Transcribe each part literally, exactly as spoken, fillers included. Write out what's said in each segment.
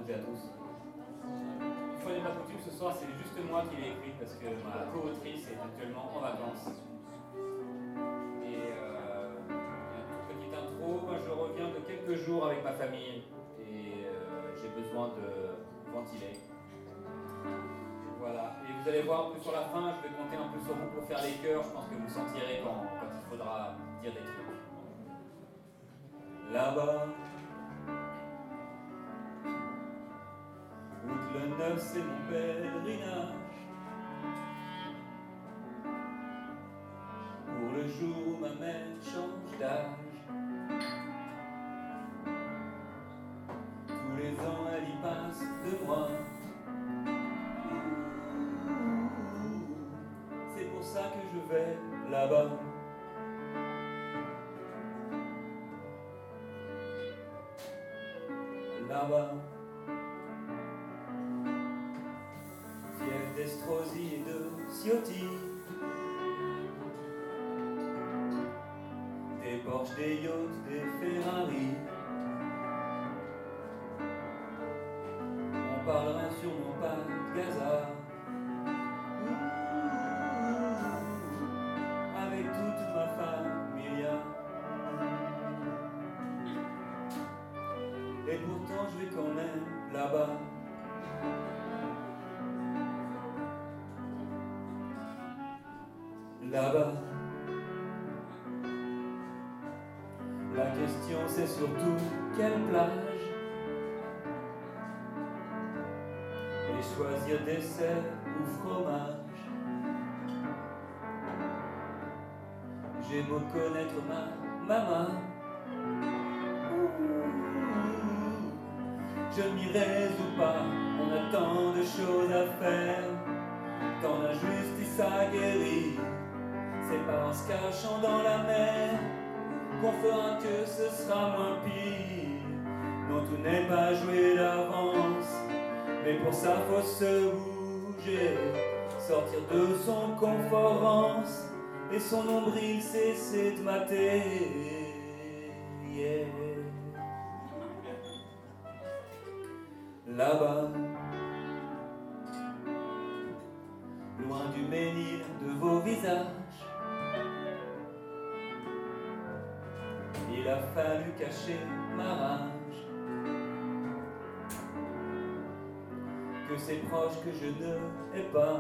toutes et à tous. Une fois n'est pas coutume, ce soir c'est juste moi qui l'ai écrit parce que ma co-autrice est actuellement en vacances. Et euh, une toute petite intro, moi je reviens de quelques jours avec ma famille et euh, j'ai besoin de ventiler. Voilà, et vous allez voir que sur la fin, je vais compter un peu sur vous pour faire les chœurs, je pense que vous sentirez quand, quand il faudra dire des trucs. Là-bas, route le neuf, c'est mon pèlerinage. Pour le jour où ma mère change d'âge. Tous les ans, elle y passe de moi. C'est pour ça que je vais là-bas. Là-bas, fief d'Estrosi et de Ciotti, des Porsche, des yachts, des Ferrari. On parlera sûrement pas de Gaza, avec toute ma famille. Et pourtant je vais quand même là-bas. Là-bas. La question c'est surtout quelle plage. Et choisir dessert ou fromage. J'ai beau connaître ma maman, je m'y résous pas, on a tant de choses à faire. Quand l'injustice a guéri, c'est pas en se cachant dans la mer qu'on fera que ce sera moins pire. Non, tout n'est pas joué d'avance, mais pour ça faut se bouger, sortir de son conforance et son nombril cesser de mater. Yeah. Là-bas, loin du menhir de vos visages, il a fallu cacher ma rage, que ces proches que je ne hais pas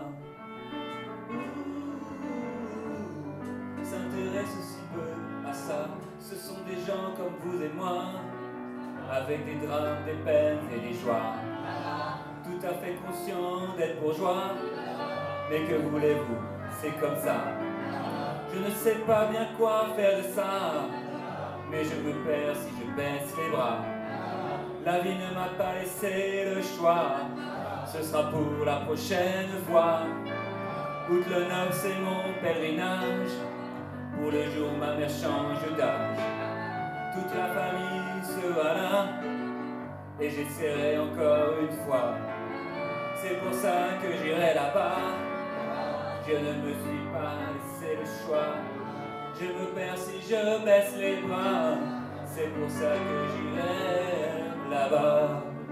s'intéressent si peu à ça. Ce sont des gens comme vous et moi, avec des drames, des peines et des joies, tout à fait conscient d'être bourgeois. Mais que voulez-vous, c'est comme ça. Je ne sais pas bien quoi faire de ça, mais je me perds si je baisse les bras. La vie ne m'a pas laissé le choix, ce sera pour la prochaine fois. Outre le neuf, c'est mon pèlerinage, pour le jour où ma mère change d'âge. Toute la famille sera là, et j'essaierai encore une fois. C'est pour ça que j'irai là-bas. Je ne me suis pas laissé le choix. Je me perds si je baisse les bras. C'est pour ça que j'irai là-bas.